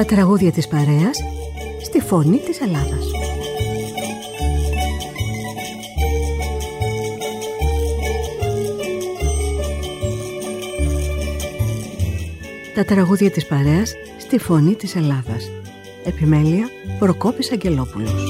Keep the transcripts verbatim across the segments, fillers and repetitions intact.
Τα τραγούδια της παρέας στη φωνή της Ελλάδας. Τα τραγούδια της παρέας στη φωνή της Ελλάδας. Επιμέλεια Προκόπης Αγγελόπουλος.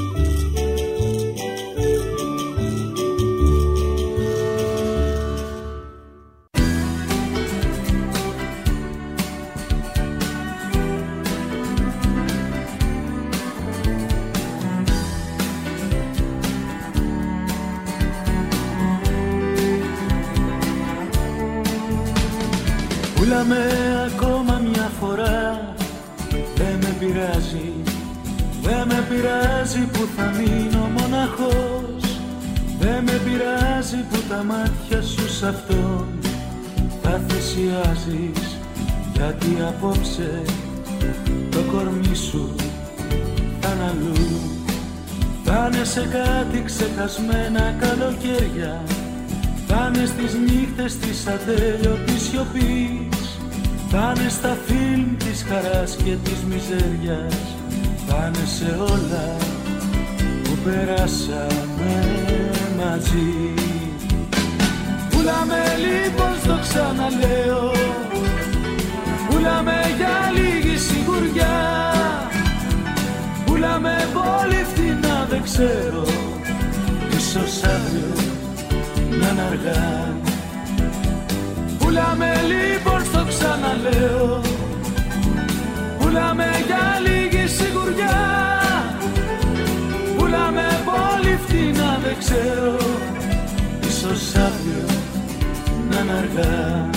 Πούλαμε ακόμα μια φορά, δεν με πειράζει, δεν με πειράζει που θα μείνω μοναχός. Δεν με πειράζει που τα μάτια σου σ' αυτόν θα θυσιάζεις, γιατί απόψε το κορμί σου θα είναι αλλού. Θα είναι σε κάτι ξεχασμένα καλοκαίρια, θα είναι στις νύχτες της ατέλειωτης σιωπής, θα είναι στα φιλμ της χαράς και της μιζέριας, θα είναι σε όλα που περάσαμε μαζί. Πούλαμε λοιπόν, στο ξαναλέω, πούλαμε για λίγη σιγουριά, πούλαμε πολύ φτηνά, δεν ξέρω, ίσως αύριο να είναι αργά. Πούλαμε λοιπόν, στο ξαναλέω, πούλαμε για λίγη σιγουριά, πούλαμε πολύ φτηνά, δεν ξέρω, ίσως αύριο να είναι αργά.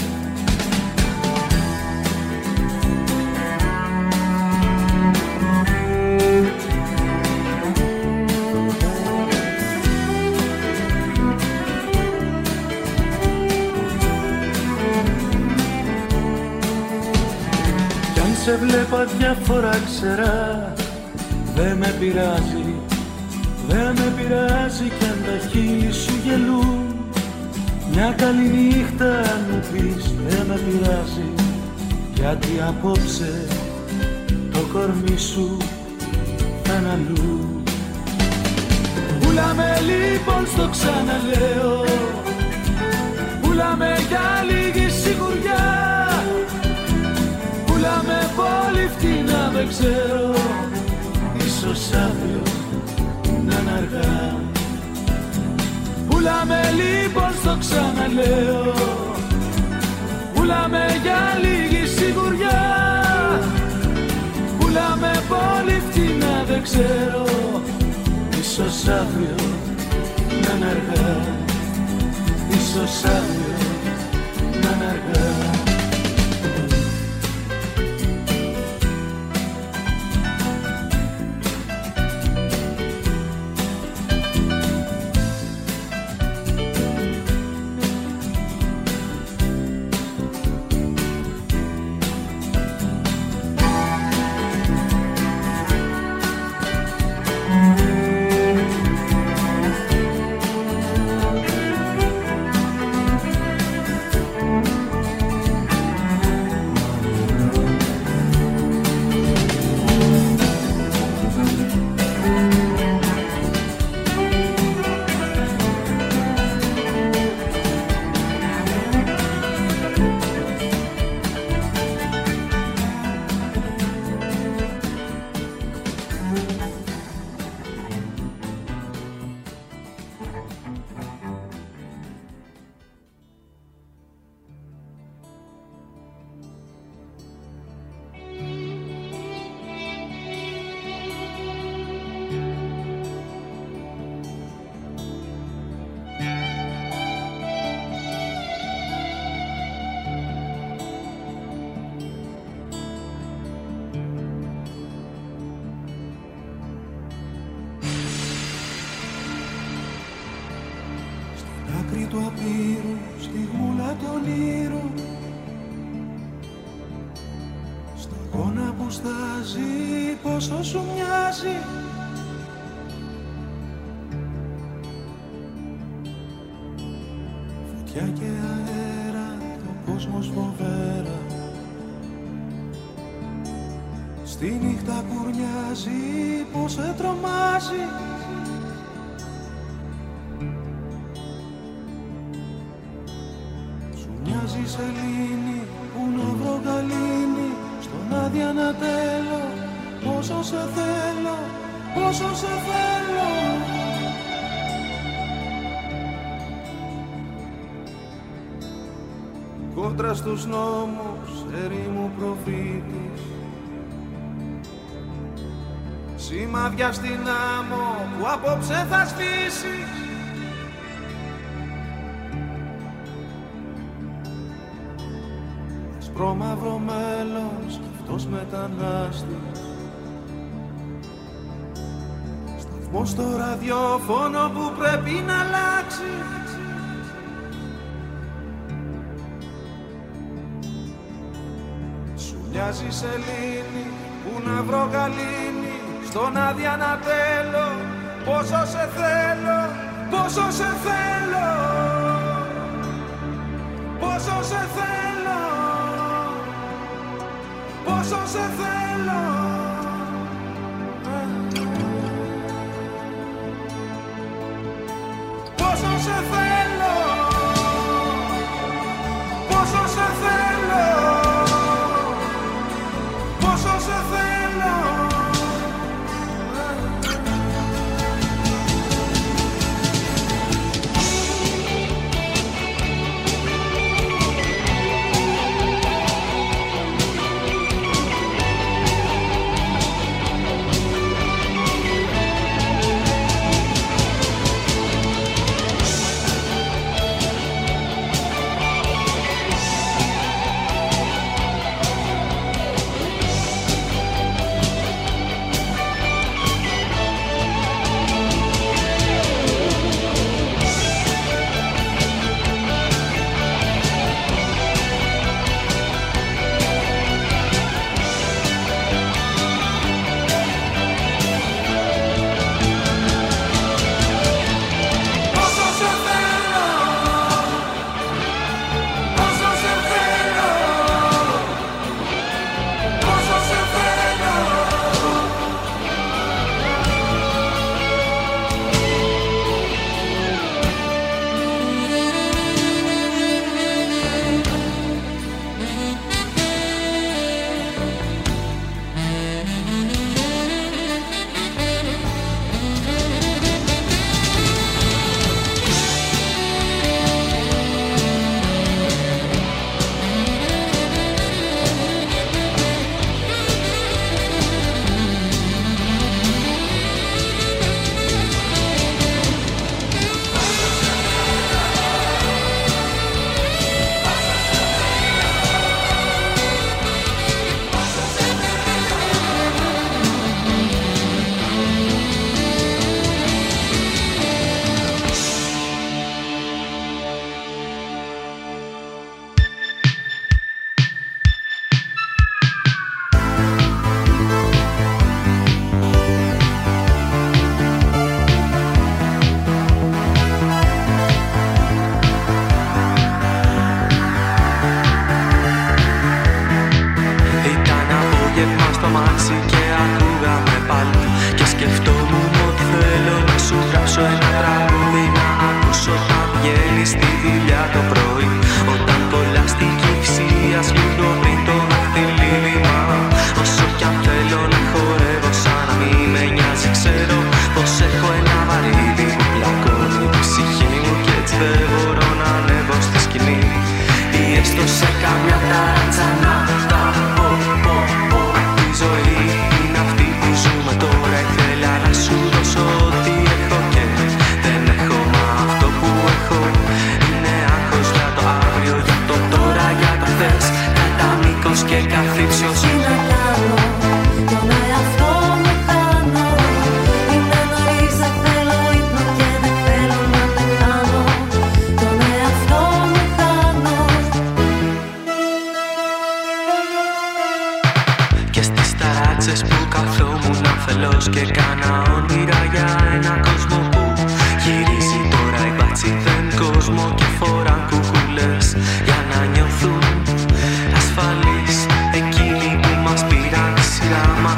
Σε βλέπα διάφορα ξερά, δεν με πειράζει, δεν με πειράζει κι αν τα χείλη σου γελούν. Μια καλή νύχτα αν μου πεις, δεν με πειράζει, γιατί απόψε το κορμί σου θα είναι αλλού. Πούλαμε λοιπόν, στο ξαναλέω, πούλαμε για λίγη σιγουριά, πούλαμε πολύ φτηνά, δεν ξέρω, ίσως αύριο να είναι αργά. Πούλαμε λοιπόν, στο ξαναλέω, πούλαμε για λίγη σιγουριά, πούλαμε πολύ φτηνά, δεν ξέρω, ίσως αύριο να είναι αργά, ίσως αύριο να είναι αργά. Του απείρου, στη γούλα των ήρων, σταγόνα που στάζει, πόσο σου μοιάζει. Φωτιά και αέρα, ο κόσμος φοβέρα, Στη νύχτα κουρνιάζει πως σε τρομάζει. Σου μοιάζει σελήνη που να βρω γαλήνη. Στον άδεια να τέλω πόσο σε θέλω, πόσο σε θέλω. Κόντρα στους νόμους ερήμου προφήτης, σημάδια στην άμμο που απόψε θα σβήσει. Ασπρόμαυρο μέλλον, σκεφτός μετανάστης, σταθμός στο ραδιόφωνο που πρέπει να αλλάξει. Σου μοιάζει σελήνη που να βρω γαλήνη. Στον άδεια να τέλω πόσο σε θέλω, πόσο σε θέλω, πόσο σε θέλω, πόσο σε θέλω. Πόσο σε θέλω, πόσο σε θέλω, πόσο σε θέλω. και κάνα όνειρα για ένα κόσμο που γυρίζει τώρα. Οι μπάτσοι δεν κόσμο και φοράν κουκούλες για να νιώθουν ασφαλείς. Εκείνοι που μας πήραν τη σειρά μας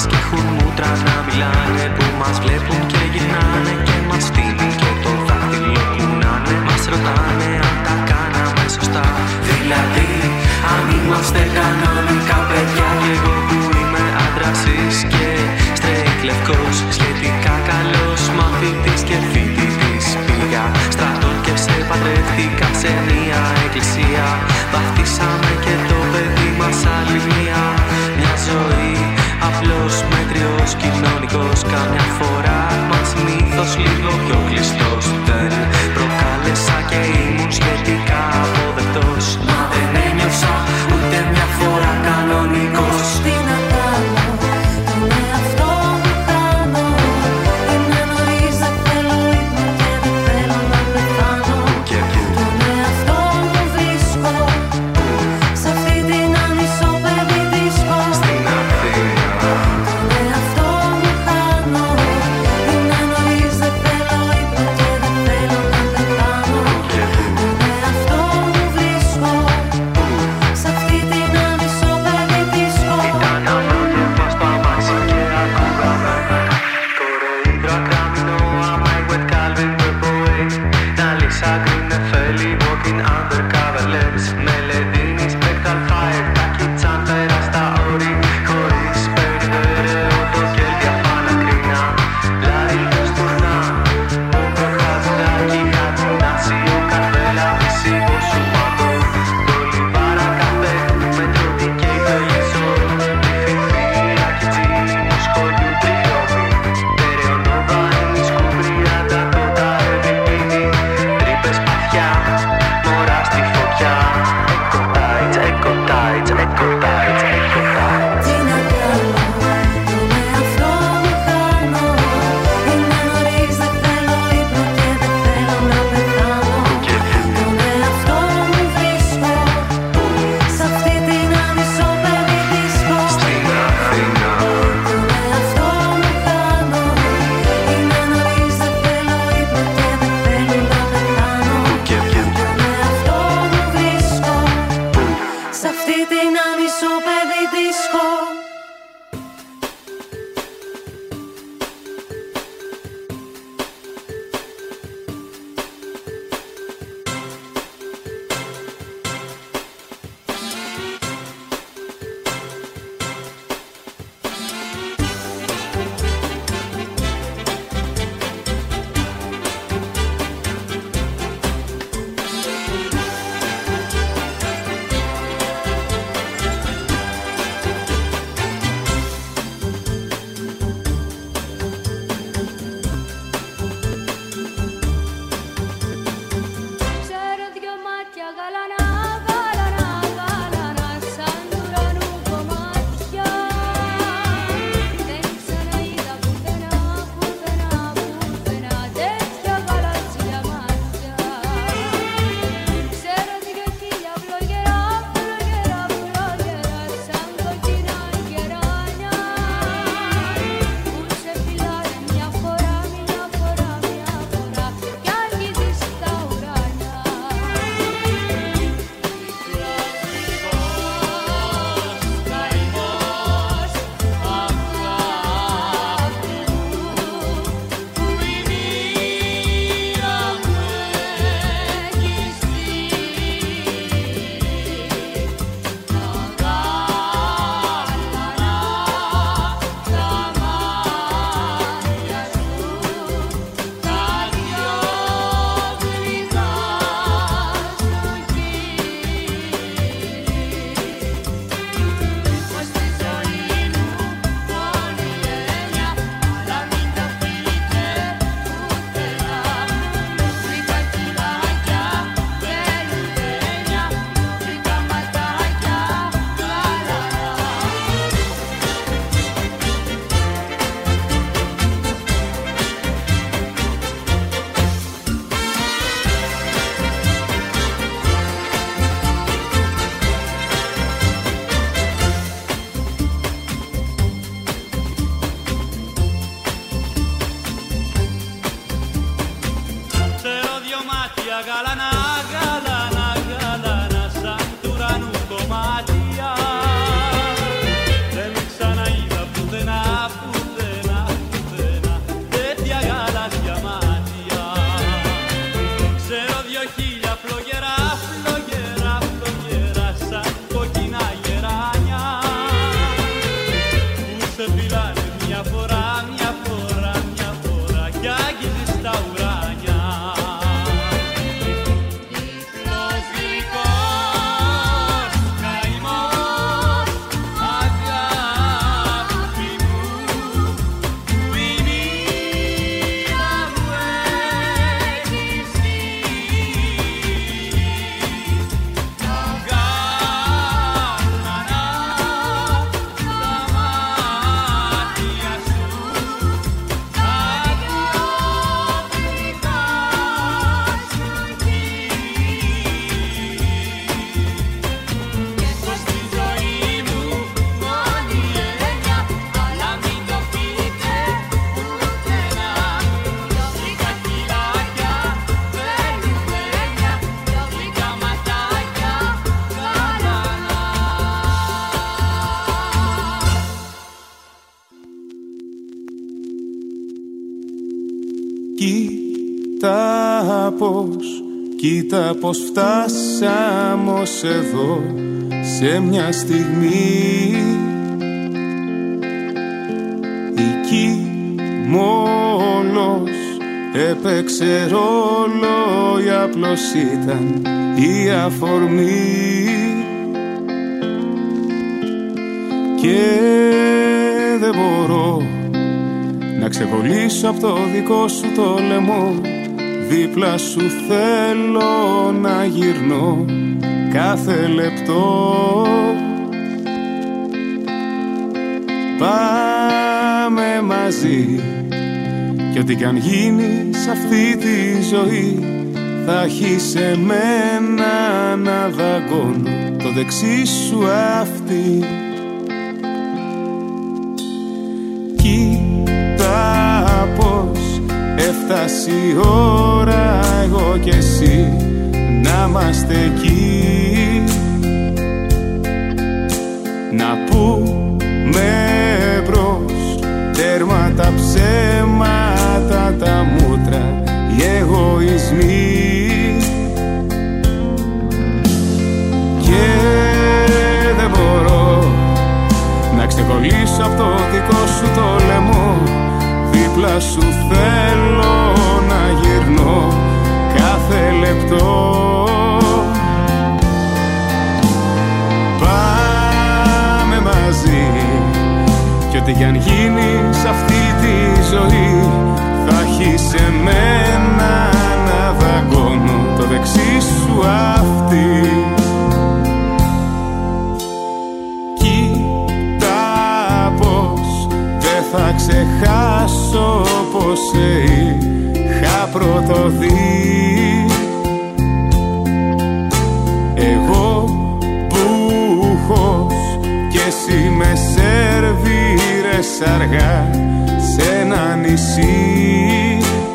και straight λευκός, σχετικά καλός μαθητής και φοιτητής. Πήγα στρατό και σε παντρεύτηκα σε μια εκκλησία. Βαφτίσαμε και το παιδί μας άλλη μία. Μια ζωή απλός μέτριος κοινωνικός. Καμιά φορά μας μύθος λίγο πιο κλειστός. Δεν προκάλεσα και ήμουν σχετικά αποδεκτός. Μα δεν ένιωσα ούτε μια φορά κανονικός. Τι να κάνω, τον εαυτό μου χάνω. Είναι νωρίς, δεν θέλω ύπνο και δεν θέλω να πεθάνω. Τον εαυτό μου βρίσκω σ' αυτή την ανισοπεδή δίσκο. Στην Αθήνα. Τον εαυτό μου χάνω. Είναι νωρίς, δεν θέλω ύπνο και δεν θέλω να πεθάνω. Τον εαυτό μου βρίσκω σ' αυτή την ανισοπεδή δίσκο. Ήταν απόγευμα στο αμάξι και ακούγαμε κορεϊδρό ακράμινο άμα η wet Calvin the boy. Να λύσα green εφέλη walking undercover lips. Με λεδίνη spectral fire τα κιτσάν πέρα στα όρη. Χωρίς περιβερέω το κέλ διαφάνα κρίνα. Λάρι το στουρνά μου προχαζάκι Αττινάσιο καρβέλα μισήγω σου πάτω. Κολυμπάρα καφέ με τρώτη και η πελισό. Φιφίλα κιτσίνη μου σχολιού τριχιώμη. Περαιονόβα είναι σκουμπρία τα κότα ευηπίνη. Τρύπες παθιά, μωρά στη φωτιά. Εκοτάιτς, εκοτάιτς, εκοτάιτς, εκοτάιτς. Τι να κάνω, τον εαυτό μου χάνω. Είναι νωρίς, δεν θέλω ύπνο και δεν θέλω να πεθάνω. Τον εαυτό μου βρίσκω σ' αυτή την ανισοπεδή δίσκο. Στην Αθήνα. Τον εαυτό μου χάνω. Είναι νωρίς, δεν θέλω ύπνο και δεν θέλω να πεθάνω. Τον εαυτό μου βρίσκω σ' αυτή την ανισοπεδή δίσκο. Ξέρω δυο μάτια γαλανά, γαλανά, γαλανά, σαν του ουρανού κομμάτια. Δεν ξαναείδα πουθενά, πουθενά, πουθενά τέτοια γαλάζια μάτια. Ξέρω δυο χίλια φλογερά, φλογερά, φλογερά, σαν κοκκινά γεράνια, που σε φυλάνε μια φορά, μια φορά, μια φορά κι αγγίζεις τα ουράνια. Ξέρω δυο μάτια γαλανά, γαλανά, γαλανά, σαν του ουρανού κομμάτια. Δεν ξαναείδα πουθενά, πουθενά, πουθενά τέτοια γαλάζια μάτια. Ξέρω δυο χίλια φλογερά, φλογερά, φλογερά, σαν κοκκινά γεράνια, που σε φυλάνε μια φορά, μια φορά, μια φορά κι άγγιζε στα ουράνια. Τυφλός γλυκός καημός, αγάπη μου, που η μοίρα μου έχει στείλει. Αγκάλανα τα μάτια σου, αγιοπλικά σου κι έχω στη ζωή μου μόνη έννοια, αλλά μην το πείτε πουθενά. Δυο γλυκά χειλάκια παίρνουν έννοια, δυο γλυκά ματάκια γαλανά. Κοίτα πως, κοίτα πως φτάσαμε ως εδώ σε μια στιγμή. Η Κιμόλος έπαιξε ρόλο, ή απλώς ήταν η αφορμή. Και δεν μπορώ να ξεκολλήσω από το δικό σου το λαιμό. Δίπλα σου θέλω να γυρνώ κάθε λεπτό. Πάμε μαζί κι ό,τι κι αν γίνει σ' αυτή τη ζωή, θα έχει σε μένα να δαγκώνω το δεξί σου αυτή. Κοίτα πως έφτασε η ώρα εγώ κι εσύ να είμαστε εκεί, να πούμε μπρος τέρμα τα ψέματα, τα μούτρα, οι εγωισμοί. Και δεν μπορώ να ξεκολλήσω από το δικό σου το λαιμό. Δίπλα σου θέλω να γυρνώ κάθε λεπτό. Πάμε μαζί κι ό,τι κι αν γίνει σ' αυτή τη ζωή, θα έχει σε μένα να δαγκώνω το δεξί σου αυτή. Κοίτα πως δεν θα ξεχάσω πως σε είχα πρωτοδεί. Εγώ μπούχος κι εσύ με σερβίρες αργά σε ένα νησί.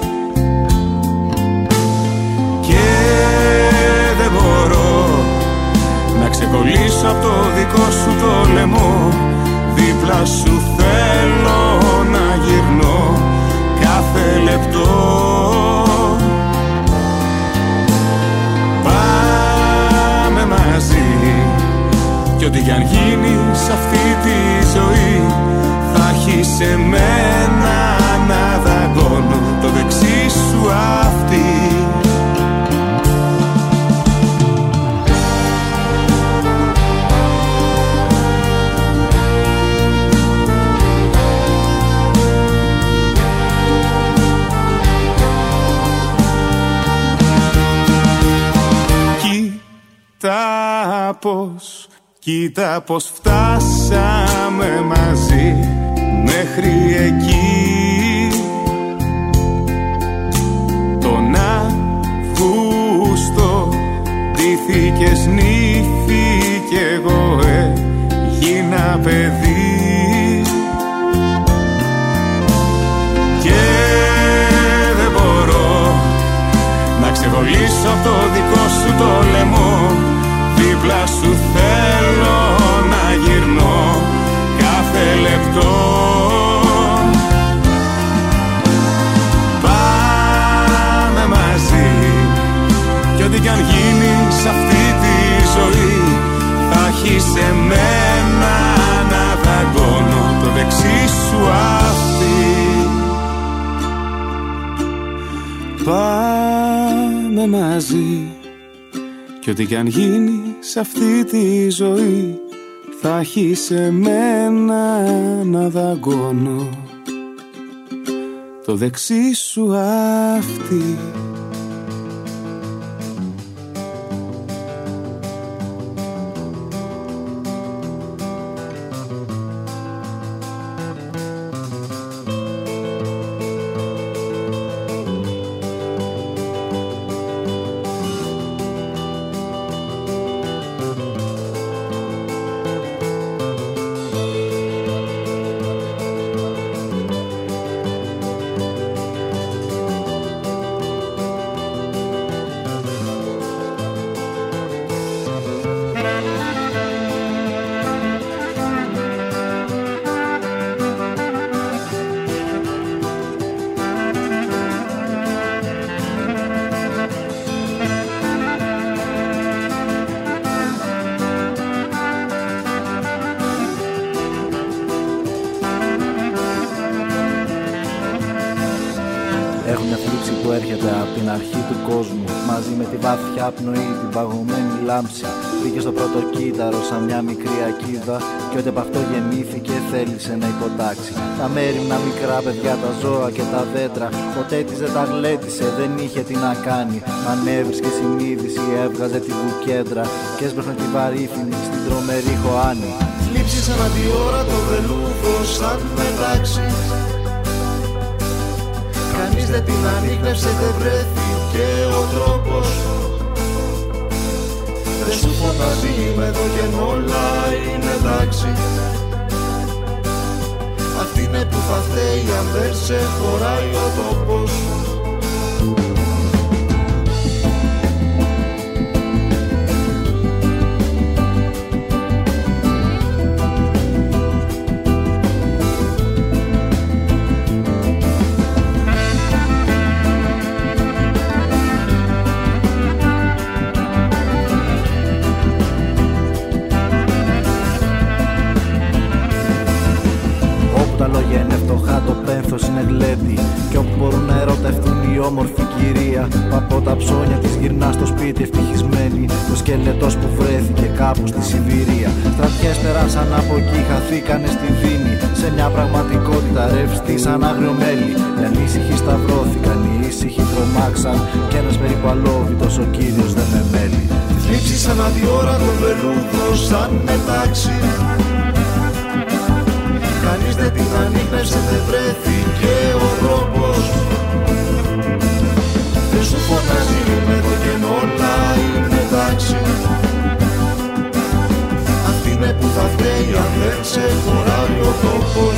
Και δεν μπορώ να ξεκολλήσω από το δικό σου το λαιμό. Δίπλα σου θέλω να γυρνώ κάθε λεπτό. Πάμε μαζί κι ό,τι κι αν γίνει σ' αυτή τη ζωή, θα έχει σε μένα να δαγκώνω το δεξί σου αυτή. Κοίτα πως, κοίτα πως φτάσαμε μαζί μέχρι εκεί. Τον Αύγουστο ντύθηκες νύφη κι εγώ έγινα παιδί. Και δεν μπορώ να ξεχωλήσω από το δικό σου το λαιμό. Δίπλα σου θέλω να γυρνώ κάθε λεπτό. ζούμε μαζί. Κι ό,τι κι αν γίνει σε αυτή τη ζωή, θα έχει σε μένα να δαγκώνω το δεξί σου αυτή. Βαθιά πνοή, την παγωμένη λάμψη. Μπήκε στο πρώτο κύτταρο σαν μια μικρή ακίδα. Κι ό,τι απ' αυτό γεννήθηκε θέλησε να υποτάξει. Τα μέριμνα μικρά παιδιά, τα ζώα και τα δέντρα. Ποτέ της δεν τα γλέντισε, δεν είχε τι να κάνει. Μα ανέβρισκε συνείδηση, έβγαζε τη βουκέντρα. Και έσπροχνε τη βαρύθινη στην τρομερή χωάνη. Θλίψεις ανά τη ώρα το βελούδο σαν μετάξι. Κανείς δεν την ανίκνευσε, δεν βρέθηκε ο τρόπος. Δεν σου φωνάζει είμαι εδώ και όλα είναι εντάξει. Αυτή είναι που θα φταίει αν δεν σε χωράει ο τόπος. Είναι γλέντι. Κι όπου μπορούν να ερωτευτούν οι όμορφη κυρία, που από τα ψώνια της γυρνά στο σπίτι ευτυχισμένη. Το σκελετός που βρέθηκε κάπου στη Σιβηρία. Στρατιές περάσαν από εκεί, χαθήκανε στη δίνη. Σε μια πραγματικότητα ρευστή σαν άγριο μέλι. Οι ανήσυχοι σταυρώθηκαν, οι ήσυχοι τρομάξαν. Κι ένας περίπου αλόβητος ο κύριος δεν με μέλει. Θλίψεις ανά τη ώρα το βελούδο σαν μετάξι. Κανείς δεν την ανίκνευσε, δεν βρέθηκε ο τρόπος. Δεν σου φωνάζει είμαι εδώ και όλα είναι εντάξει. Αυτή είναι που θα φταίει αν δεν σε χωράει ο τόπος.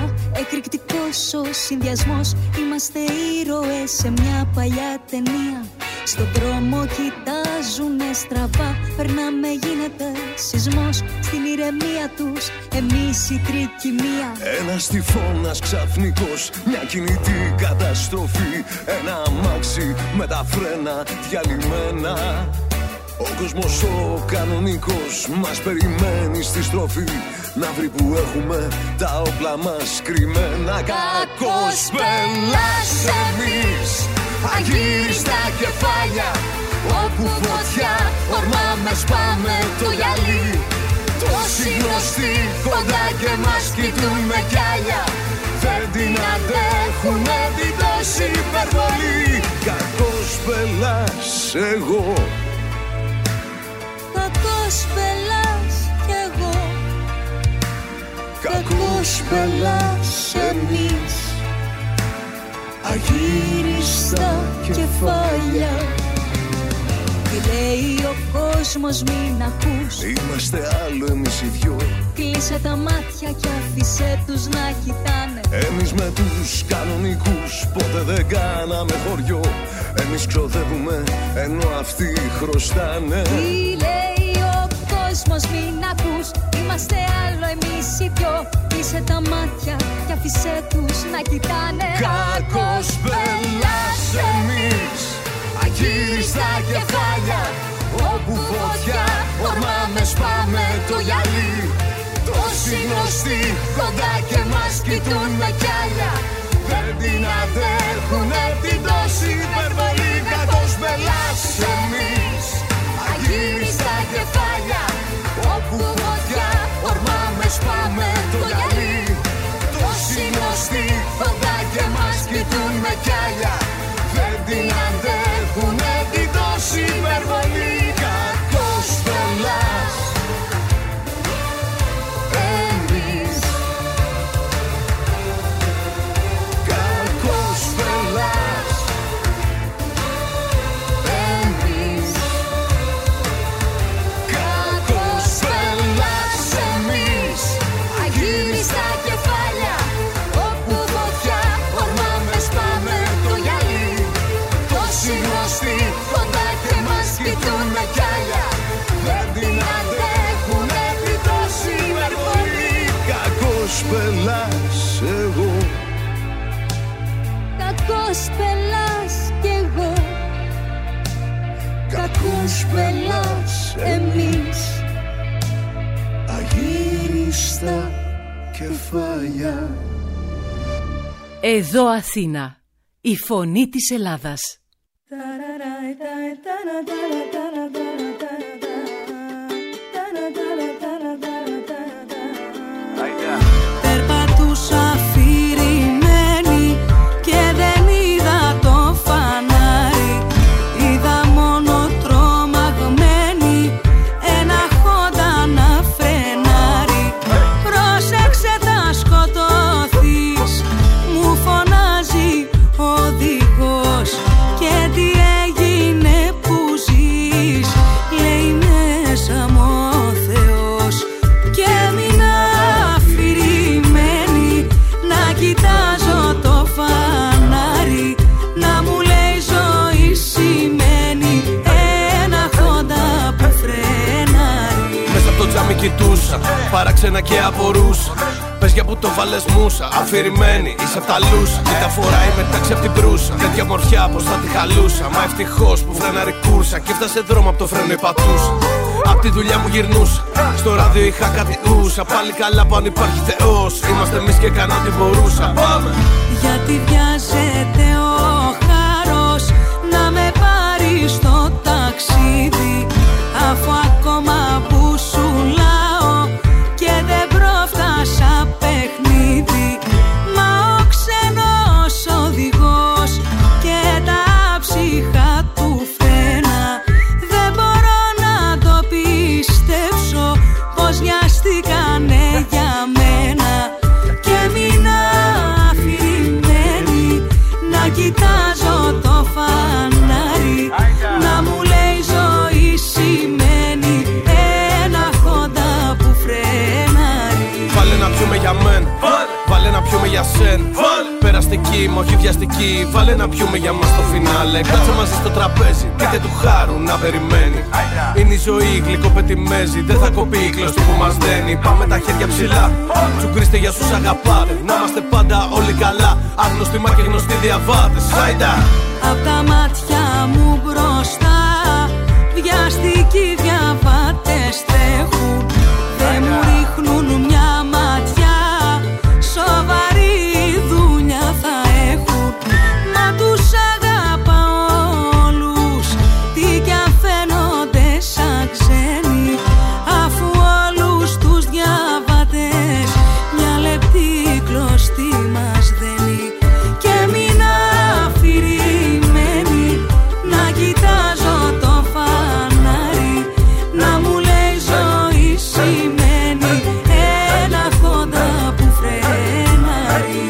εκρηκτικός ο συνδυασμός. Είμαστε ήρωες σε μια παλιά ταινία. Στον δρόμο κοιτάζουνε στραβά, περνάμε, γίνεται σεισμός. Στην ηρεμία τους εμείς η τρικυμία. Ένας τυφώνας ξαφνικός, μια κινητή καταστροφή. Ένα αμάξι με τα φρένα διαλυμένα. Ο κόσμος ο κανονικός μας περιμένει στη στροφή. Να βρει που έχουμε τα όπλα μας κρυμμένα. Κακός πελάς εμείς, αγύριστα κεφάλια. Όπου φωτιά ορμάμε, σπάμε το γυαλί. Τόσοι γνωστοί κοντά και μας κοιτούν με κιάλια. Δεν την αντέχουνε την τόση υπερβολή. Κακός πελάς εγώ, κακός πελάς κι εγώ, κακός πελάς εμείς, αγύριστα κεφάλια. Τι λέει ο κόσμος, μην ακούς, είμαστε άλλο εμείς οι δυο. Κλείσε τα μάτια κι άφησε τους να κοιτάνε. Εμείς με τους κανονικούς ποτέ δεν κάναμε χωριό. Εμείς ξοδεύουμε ενώ αυτοί χρωστάνε. Τι λέει ο κόσμος, μην ακούς, είμαστε άλλο εμείς οι δυο. Κλείσε τα μάτια κι άφησε τους να κοιτάνε. Κακός πελάς εμείς, αγύριστα κεφάλια. Όπου φωτιά ορμάμε, σπάμε το γυαλί. Τόσοι γνωστοί κοντά και μας κοιτούν με κιάλια. Δεν την αντέχουνε την τόση υπερβολή. Κακός πελάς εμείς, αγύριστα κεφάλια. Όπου φωτιά ορμάμε, σπάμε το γυαλί. Τόσοι γνωστοί κοντά και μας κοιτούν με κιάλια. Δεν την αντέχουνε την τόση υπερβολή. Κακός πελάς εμείς, κακός πελάς εμείς, κακός πελάς εμείς, αγύριστα κεφάλια. Όπου φωτιά ορμάμε, σπάμε το γυαλί. Τόσοι γνωστοί κοντά και μας κοιτούν με κιάλια. Δεν την αντέχουνε την τόση υπερβολή. Κακός πελάς εγώ, Κακός πελάς κι εγώ, κακός πελάς εμείς, αγύριστα κεφάλια. Εδώ Αθήνα, η φωνή της Ελλάδας. Περπατούσα αφηρημένη και δεν είδα το φανάρι. Είδα μόνο τρομαγμένη ένα χόντα να φρενάρει. Πρόσεξε θα σκοτωθείς, μου φωνάζει ο οδηγός. Και τι έγινε που ζεις, λέει μέσα μου ο Θεός. Και έμεινα αφηρημένη να κοιτάζω το φανάρι. Να μου λέει ζωή σημαίνει ένα χόντα που φρενάρει. Μέσα από το τζάμι κοιτούσα, παράξενα και απορούσα. Πες για που το βάλες μουσα, αφηρημένη είσαι απ' τα λούσα. Και τα φοράει μεταξύ απ' την προύσα. Τέτοια μορφιά πως θα τη χαλούσα. Μα ευτυχώς που φρέναρη κούρσα. Και έφτασε δρόμο απ' το φρένο η πατούσα. Απ' τη δουλειά μου γυρνούσα, στο ράδιο είχα κάτι ούσα. Πάλι καλά που αν υπάρχει Θεός, είμαστε εμείς και έκανα ό,τι μπορούσα. Πάμε! Γιατί βιάζεται ο χάρος να με πάρει στο ταξίδι. Αφού ακόμα που σου λάω και δεν πρόφτασα παιχνίδι. Μα ο ξένος οδηγός και τα ψυχα του φρένα. Δεν μπορώ να το πιστέψω πως βιαστήκανε για μένα. Και έμεινα αφηρημένη να κοιτάζω το φανάρι. Να μου λέει ζωή σημαίνει για σένα. Περαστική, μα όχι βιαστική. Βάλε να πιούμε για μας το φινάλε. Κάτσε μαζί στο τραπέζι, πείτε του χάρου να περιμένει. Είναι η ζωή, γλυκοπετιμέζι. Δεν θα κοπεί η κλωστή που μας δένει. Πάμε τα χέρια ψηλά, τσουκρίστε για όσους αγαπάτε. Να είμαστε πάντα όλοι καλά, άγνωστοι μα και γνωστοί διαβάτες. Χάιντα! Απ' τα μάτια μου μπροστά βιαστικοί διαβάτες τρέχουν. Δεν μου ρίχνουν μια ματιά, σοβαρή δουλειά θα έχουν. Μα τους αγαπάω όλους, τι κι αν φαίνονται σαν ξένοι, αφού όλους τους διαβάτες μια λεπτή κλωστή μας δένει. Και μην αφηρημένοι να κοιτάζω το φανάρι, να μου λέει ζωή σημαίνει ένα χόντα που φρέναρει.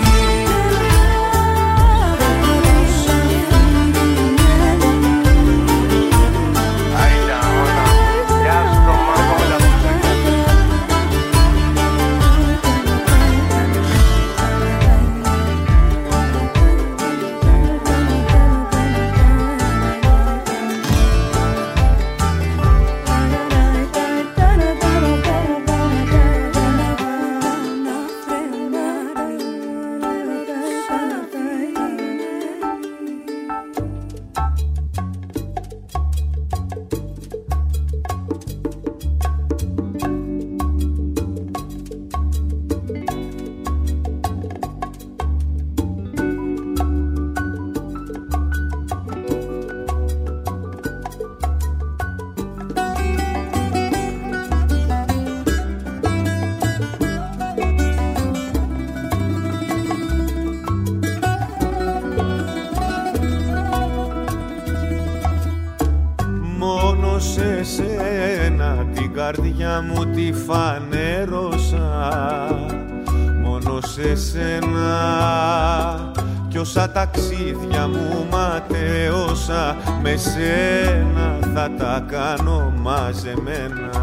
Μόνο σε σένα την καρδιά μου τη φανέρωσα, μόνο σε σένα κι όσα ταξίδια μου ματέωσα, με σένα θα τα κάνω μαζεμένα.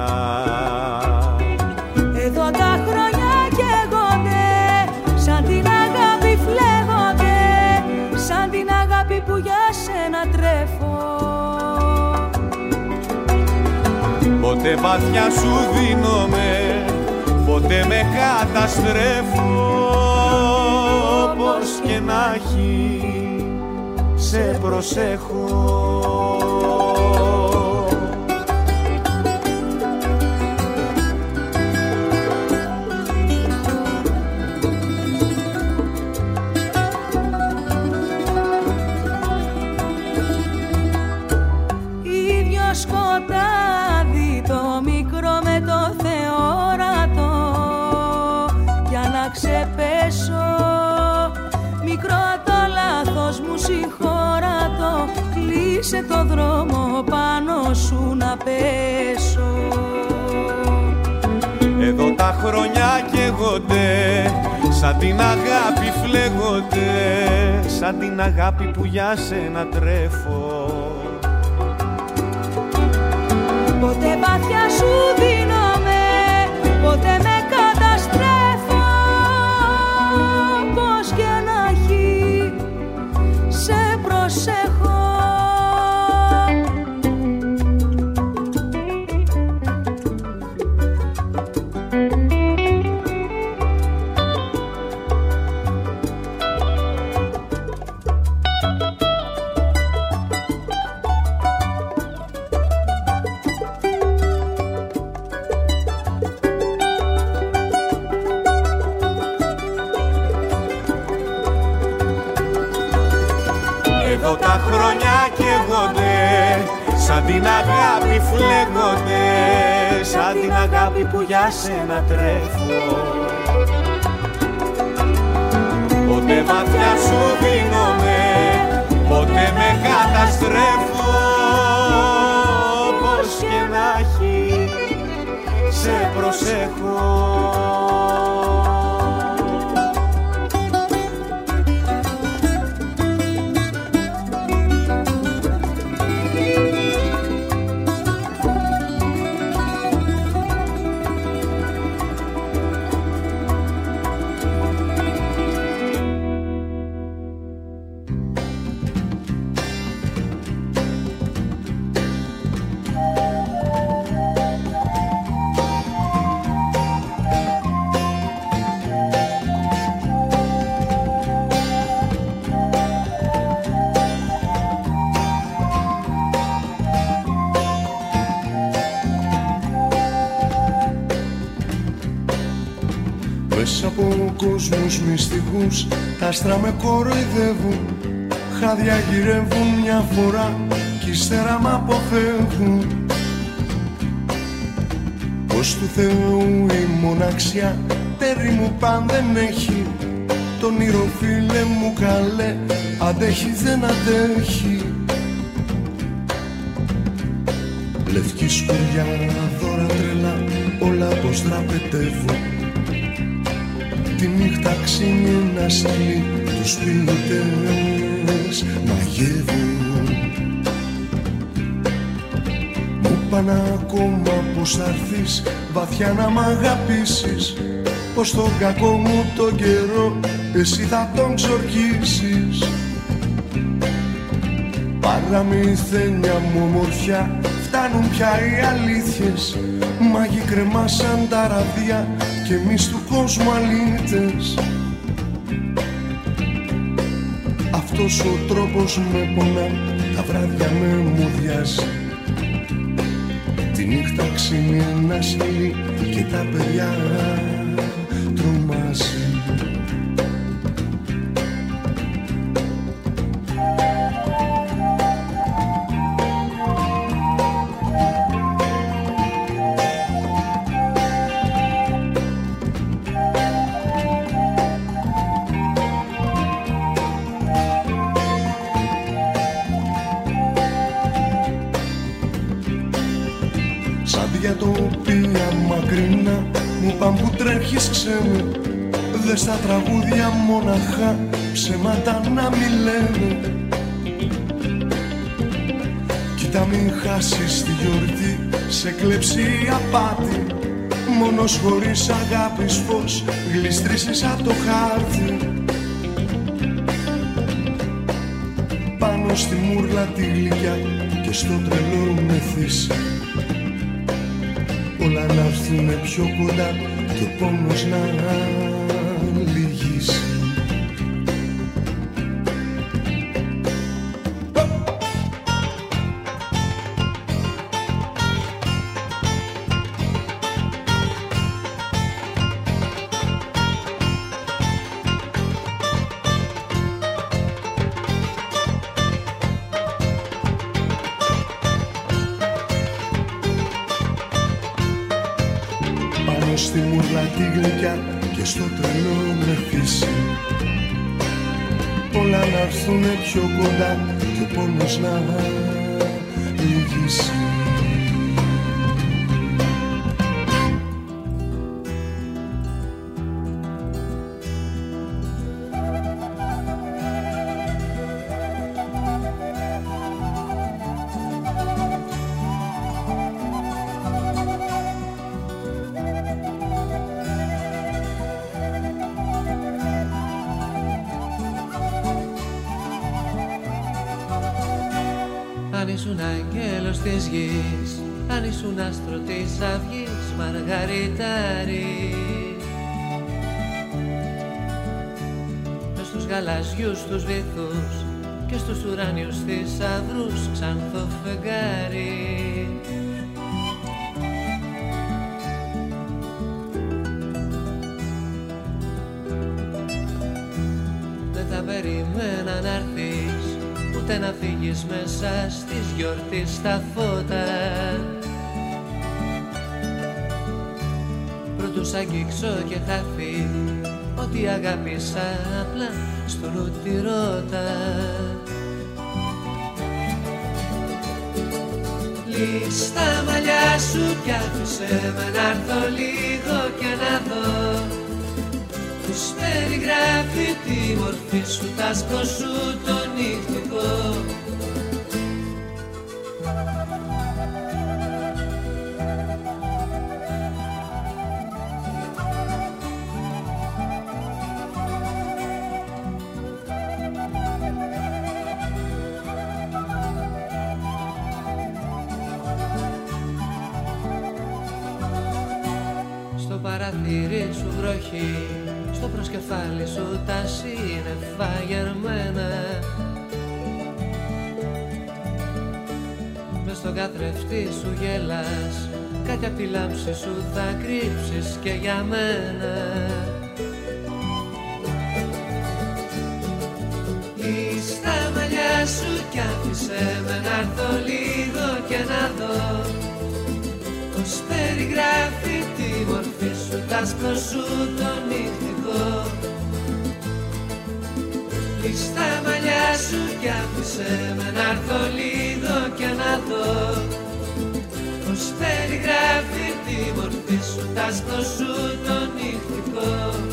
Εδώ τα χρόνια καίγονται, σαν την αγάπη φλέγονται, σαν την αγάπη που για σένα τρέφω. Ποτέ βαθιά σου δίνομαι, ποτέ με καταστρέφω. Όπως και να έχει, σε προσέχω. Ίδιο σκοτάδι το μικρό με το θεόρατο, για να ξεπέσω μικρό το λάθος μου συγχώρατο, κλείσε το δρόμο πάνω σου να πέσω. Εδώ τα χρόνια καίγονται, σαν την αγάπη φλέγονται, σαν την αγάπη που για σένα τρέφω. Ποτέ βαθιά σου δίνομαι, ποτέ με καταστρέφω. Πώς και να έχει, σε προσέχω. Εδώ τα χρόνια καίγονται, σαν την αγάπη φλέγονται, σαν την αγάπη που για σένα τρέφω. Ποτέ βαθιά σου δίνομαι, ποτέ με καταστρέφω. Πώς και να έχει, σε προσέχω. ρυθμούς μυστικούς, τα άστρα με κοροϊδεύουν. Χάδια γυρεύουν μια φορά κι ύστερα μ' αποφεύγουν. Πως του Θεού η μοναξιά τέρι μου παν δεν έχει. Τον όνειρο φίλε μου καλέ, αντέχει δεν αντέχει. Λευκή σκουριά, δώρα τρελά, όλα πως δραπετεύουν. Τη νύχτα ξύνει ένα σκυλί, τους ποιητές μαγεύουν. Μου πάνε ακόμα πως θα έρθεις βαθιά να μ' αγαπήσεις, πως τον κακό μου τον καιρό εσύ θα τον ξορκίσεις. Παραμυθένια μου ομορφιά, φτάνουν πια οι αλήθειες. Μάγοι κρεμάσαν τα ραβδιά και εμείς του κόσμου αλήτες. Αυτός ο τρόπος με πονά, τα βράδια με μουδιάζει. Τη νύχτα ξύνει ένα σκυλί και τα παιδιά τρομάζει. Τρέχεις ξένο, δες τα τραγούδια μοναχά ψέματα να μη λένε. Κοίτα μην χάσεις τη γιορτή, σε κλέψει η απάτη. Μόνος χωρίς αγάπης φως, γλιστρήσεις απ' το χάρτη. Πάνω στη μούρλα τη γλυκιά και στο τρελό μεθύσει. Όλα να έρθουνε πιο κοντά και ο πόνος να λυγίσει. Στη μουρλά τη γλυκιά και στο τρελό με φύση. Όλα να έρθουνε πιο κοντά και ο πόνος να λυγίσει. Αν ήσουν αγγέλος της γης, αν ήσουν άστρο της αυγής, μαργαριτάρι. Μες στους γαλαζιούς τους βυθούς και στους ουράνιους θησαυρούς ξανθό φεγγάρι. Δεν θα περιμένα να έρθεις, ούτε να φύγεις μέσα στις γιορτής στα φώτα. Πρωτού σ' αγγίξω και χαθεί ότι αγάπησα απλά στο νου τη ρώτα. Λύσ' τα μαλλιά σου κι άφησε με να έρθω λίγο και να δω τους περιγράφει τη μορφή σου, τ' άσπρο σου το νυχτικό. Στο παραθύρι σου βροχή, στο προσκεφάλι σου τα σύννεφα γερμένα. Μες στον καθρέφτη σου γελάς, κάτι απ' τη λάμψη σου θα κρύψεις και για μένα. κι άφησε με να έρθω λίγο και να δω πως περιγράφει τη μορφή σου, τ' άσπρο σου το νυχτικό. Κλείς τα μαλλιά σου κι άφησε με να έρθω λίγο και να δω πως περιγράφει τη μορφή σου, τ' άσπρο σου το νυχτικό.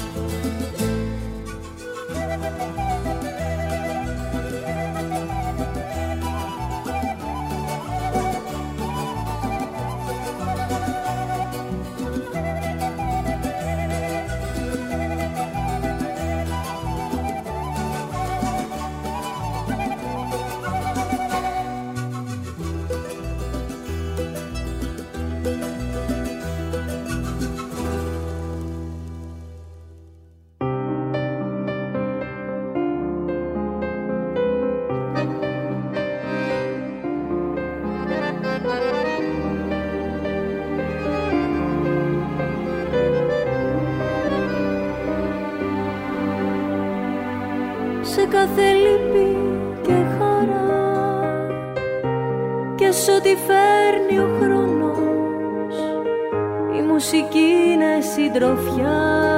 Σε κάθε λύπη και χαρά και σ' ό,τι φέρνει ο χρόνος, η μουσική είναι συντροφιά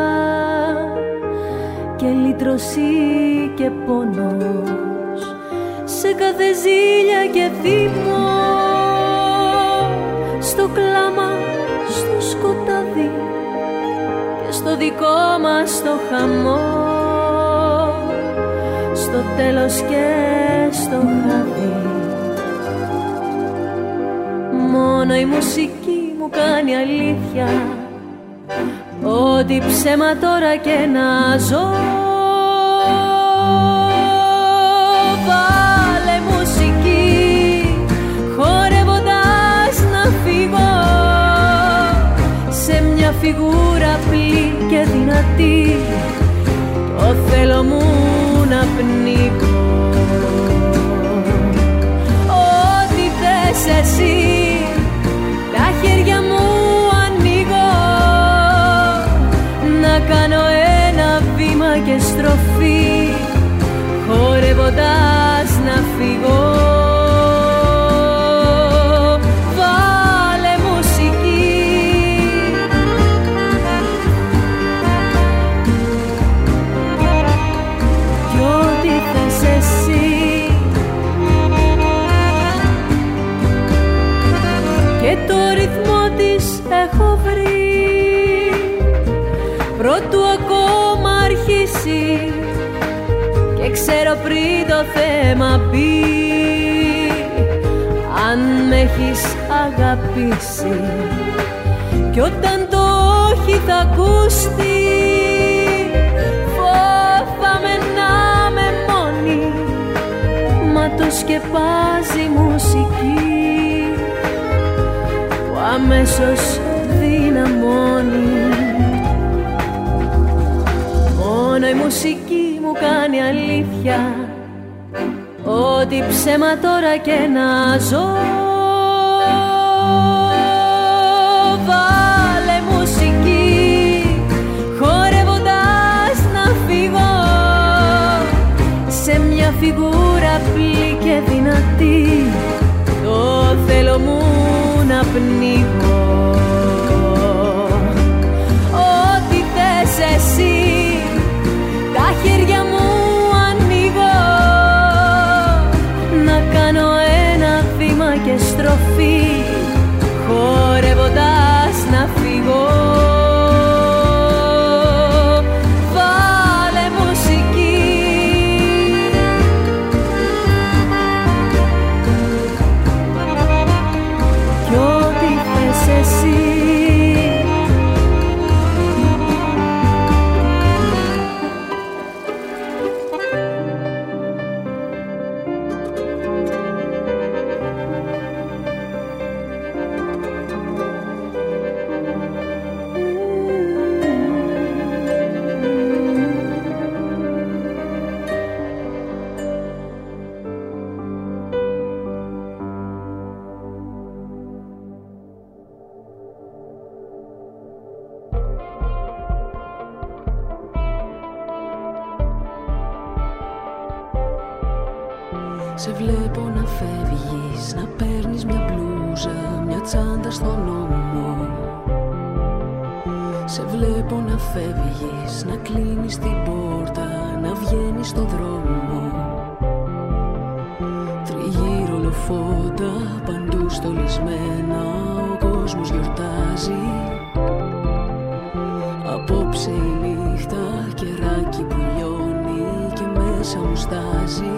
και λύτρωση και πόνος. Σε κάθε ζήλια και θυμό, στο κλάμα, στο σκοτάδι και στο δικό μας το χαμό, στο τέλος και στο χάδι. Μόνο η μουσική μου κάνει αλήθεια, ό,τι ψέμα τώρα και να ζω. Βάλε μουσική, χορεύοντας να φύγω σε μια φιγούρα απλή και δυνατή, το θέλω μου να πνίγω. Ό,τι θες εσύ, τα χέρια μου ανοίγω, να κάνω ένα βήμα και στροφή, χορεύοντας να φύγω. Βάλε μουσική, κι ό,τι θες εσύ, και το ρυθμό της έχω βρει, πρώτου ακόμα αρχίσει, και ξέρω πριν το θέμα μπει, αν με έχεις αγαπήσει, κι όταν το όχι θα ακουστεί, φοβάμαι να με μόνη, μα το σκεπάζει η μουσική που αμέσως δυναμώνει. Μόνο η μουσική μου κάνει αλήθεια, ό,τι ψέμα τώρα και να ζω. Βάλε μουσική, χορεύοντας να φύγω σε μια φιγούρα απλή και δυνατή, το θέλω μου να πνίγω. Ό,τι θες εσύ, τα χέρια μου ανοίγω, να κάνω ένα βήμα και στροφή, χορεύοντας να φύγω. Βάλε μουσική, κι ό,τι θες Σε βλέπω να φεύγεις, να παίρνεις μια μπλούζα, μια τσάντα στον νόμο. Σε βλέπω να φεύγεις, να κλείνεις την πόρτα, να βγαίνεις στο δρόμο. Τριγύρω λοφόντα, παντού στολισμένα, ο κόσμος γιορτάζει. Απόψε η νύχτα, κεράκι που λιώνει και μέσα μου στάζει.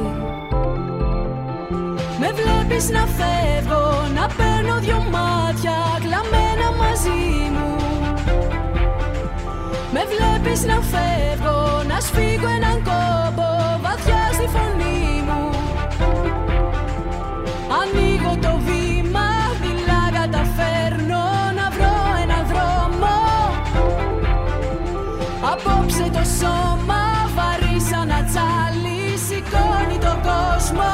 Με βλέπεις να φεύγω, να παίρνω δυο μάτια κλαμμένα μαζί μου. Με βλέπεις να φεύγω, να σφίγγω έναν κόμπο βαθιά στη φωνή μου. Ανοίγω το βήμα, δειλά καταφέρνω να βρω έναν δρόμο. Απόψε το σώμα βαρύ σαν ατσάλι, σηκώνει τον κόσμο.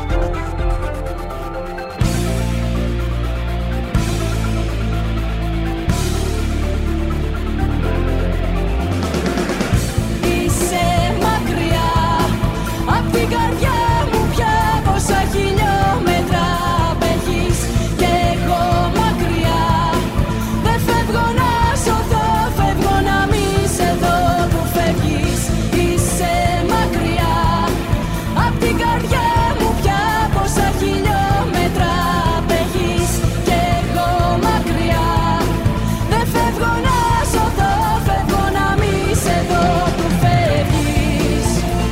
Είσαι μακριά απ' την καρδιά μου πια, πόσα χιλιόμετρα απέχεις κι εγώ μακριά. Δεν φεύγω να σωθώ, φεύγω να μη σε δω που φεύγεις. Είσαι μακριά απ' την καρδιά μου πια, πόσα χιλιόμετρα απέχεις κι εγώ μακριά. Δεν φεύγω να σωθώ, φεύγω να μη σε δω που φεύγεις.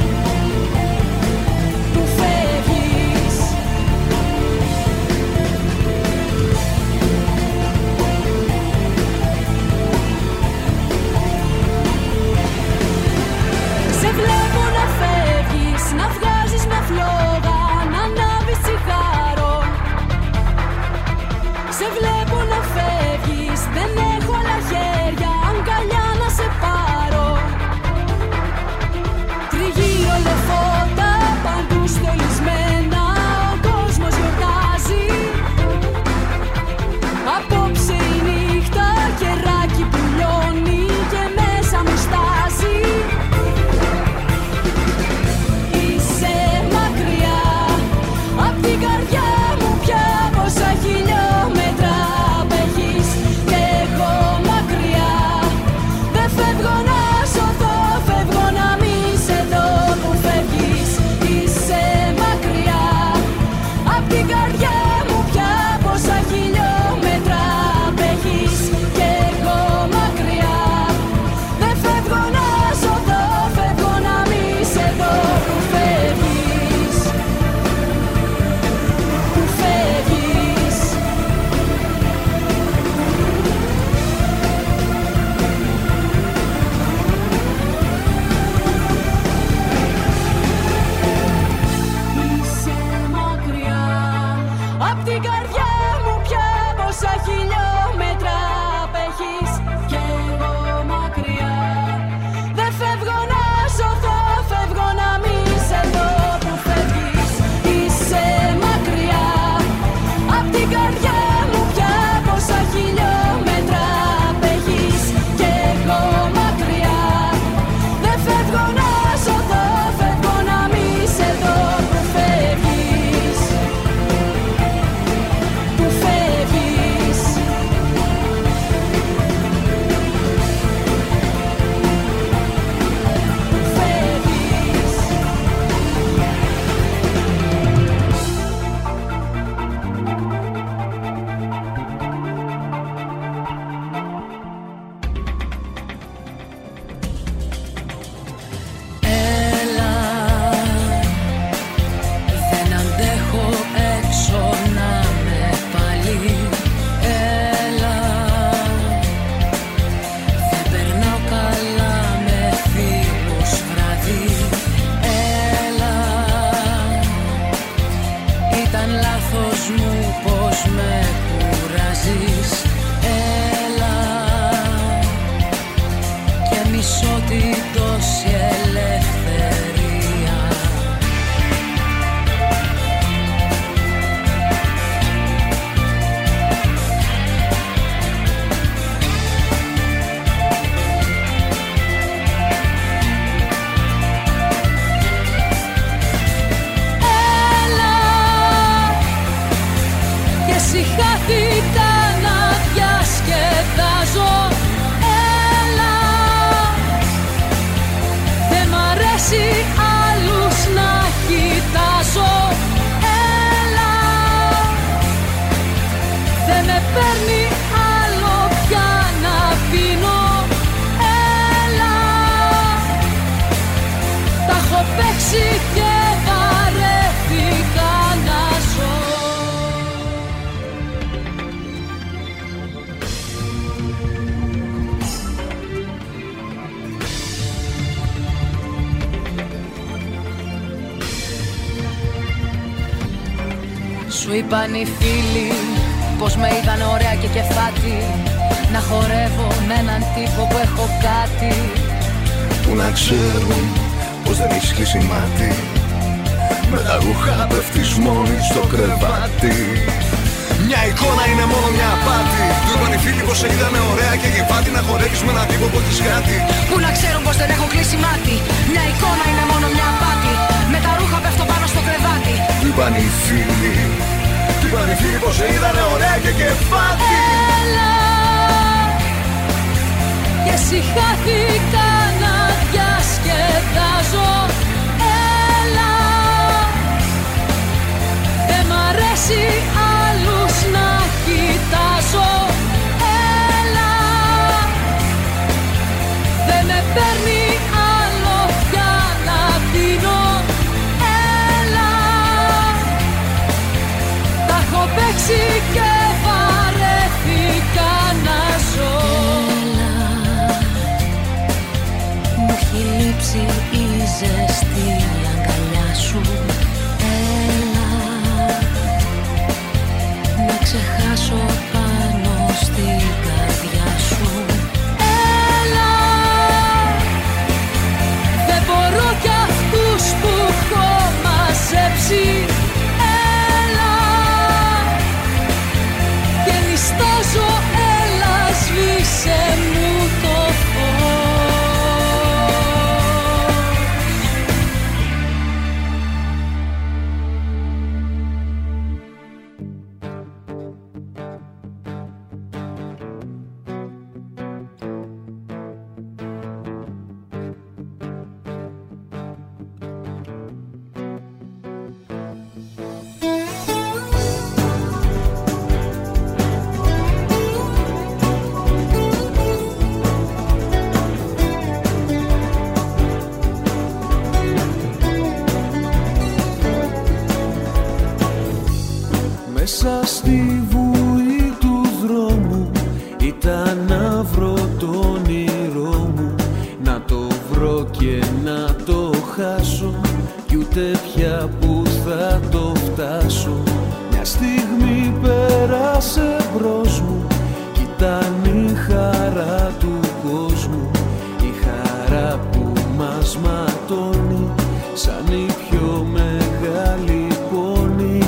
Που φεύγεις. Σε βλέπω να φεύγεις, να βγάζεις μια φλόγα, να ανάβεις τσιγάρο. Σε βλέπω να φεύγεις, δεν έχω άλλα χέρια, αγκαλιά να σε πάρω. Τριγύρω λεφόντα, παντού στολισμένα, ο κόσμος γιορτάζει. Απόψε η νύχτα, κεράκι που λιώνει και μέσα μου στάζει. Είσαι μακριά απ' την καρδιά μου πια, πόσα χιλιόμετρα απέχεις κι εγώ μακριά. Δεν φεύγω να σωθώ, φεύγω να μη σε δω που φεύγεις. Είσαι μακριά απ' την καρδιά μου πια, πόσα χιλιόμετρα απέχεις κι εγώ μακριά. Δεν φεύγω να σωθώ, φεύγω να μη σε δω που φεύγεις. Που φεύγεις. Είσαι μακριά απ' την καρδιά μου πια, πόσα χιλιόμετρα απέχεις κι εγώ μακριά. Δεν φεύγω να σωθώ, φεύγω να μη σε δω που φεύγεις. Είσαι μακριά απ' την καρδιά μου πια, πόσα χιλιόμετρα απέχεις κι εγώ μακριά. Δεν φεύγω να σωθώ, φεύγω να μη σε δω που φεύγεις. Που φεύγεις. Που φεύγεις. Έλα, δεν αντέχω έξω να με πάλι. Έλα, δεν περνάω καλά με φίλους βράδυ. Έλα, ήταν λάθος μου πως με κουράζεις. Έλα, και μισώ την τόση ελευθερία. Έλα, έχω παίξει και βαρέθηκα να ζω. Σου είπαν οι φίλοι πως με είδαν ωραία και κεφάτη, να χορεύω με έναν τύπο που έχω κάτι. Που να ξέρουν πως δεν έχεις κλείσει μάτι, με τα ρούχα πέφτεις μόνη στο κρεβάτι. Μια εικόνα είναι μόνο μια απάτη. Του είπαν οι φίλοι πως σε είδανε ωραία και γεφάτη, να χορεύεις με έναν τύπο που έχεις κάτι. Που να ξέρουν πως δεν έχω κλείσει μάτι, μια εικόνα είναι μόνο μια απάτη. Με τα ρούχα πέφτω πάνω στο κρεβάτι. Του είπαν οι φίλοι, του είπαν οι φίλοι πως σε είδανε ωραία και γεφάτη. Έλα και συχάθηκα να διασκεδάζω. Έλα, δεν μ' αρέσει άλλους να κοιτάζω. Έλα, δεν με παίρνει άλλο πια να δίνω. Έλα, τα έχω παίξει και βαρέθηκα να ζω. Έχει λείψει η ζεστή αγκαλιά σου. Έλα να ξεχάσω πάνω στην καρδιά σου. Έλα, δεν μπορώ κι αυτούς που έχω μαζέψει. Έλα και νιστάζω, έλα σβήσε μου το φως. Μέσα στη βουή του δρόμου ήταν να βρω το όνειρό μου, να το βρω και να το χάσω, κι ούτε πια που θα το φτάσω. Μια στιγμή πέρασε μπρος μου κι ήταν η χαρά του κόσμου, η χαρά που μας ματώνει σαν η πιο μεγάλη πόνη.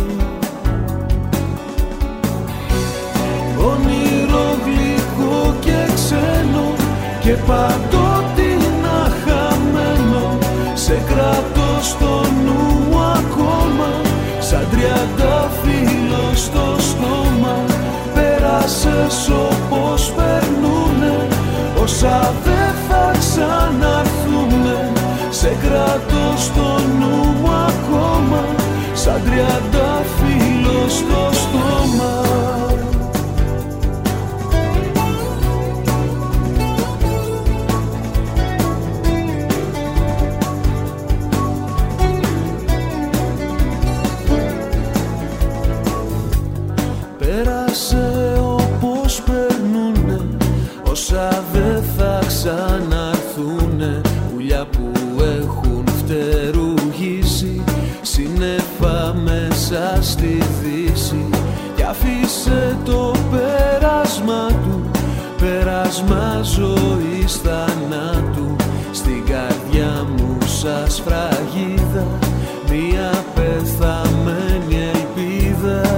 Όνειρο γλυκό και ξένο και παντότινα χαμένο, σε κρατώ στο νου ακόμα, σαν τριαντάφυλλο στο στόμα. Πέρασες όπως περνούνε όσα δεν θα ξαναρθούνε, σε κρατώ στο νου ακόμα, σαν τριαντάφυλλο στο στόμα. Πέρασε όπως περνούνε όσα δεν θα ξαναρθούνε, πουλιά που έχουν φτερουγίσει σύννεφα μέσα στη δύση, κι αφήσε το πέρασμα του, πέρασμα ζωής θανάτου, στην καρδιά μου σαν σφραγίδα μια πεθαμένη ελπίδα.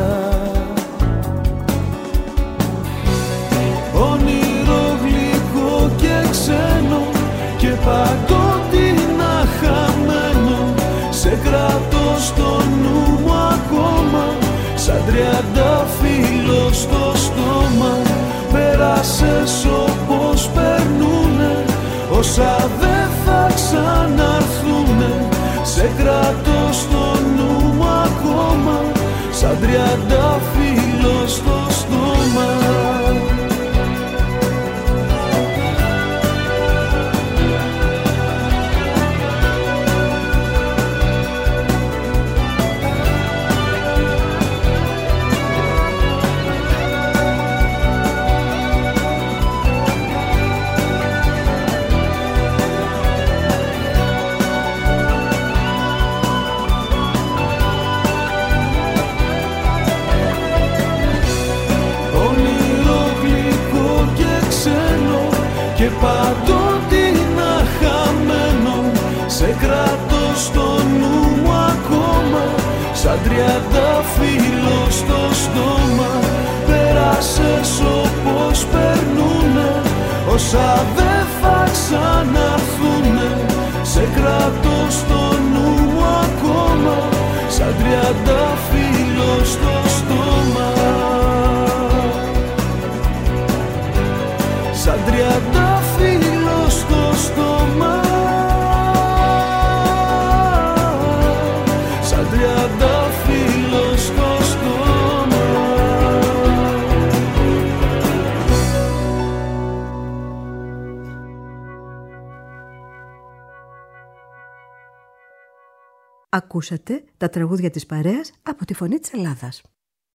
Όνειρο γλυκό και ξένο και παντότινα χαμένο, σε κρατώ στο νου μου ακόμα, σαν τριαντάφυλλο στο στόμα. Πέρασες όπως περνούνε όσα δεν θα ξαναρθούνε, σε κρατώ στο νου μου ακόμα, σαν τριαντάφυλλο στο στόμα. σε κρατώ στο νου μου ακόμα, σαν τριαντάφυλλο στο στόμα. Πέρασες όπως περνούνε όσα δεν θα ξαναρθούνε. Σε κρατώ στο νου μου ακόμα, σαν τριαντάφυλλο στο στόμα. Σαν τριαντάφυλλο στο στόμα. Σαν τριαντάφυλλο στο στόμα. Ακούσατε τα τραγούδια της παρέας από τη Φωνή της Ελλάδας.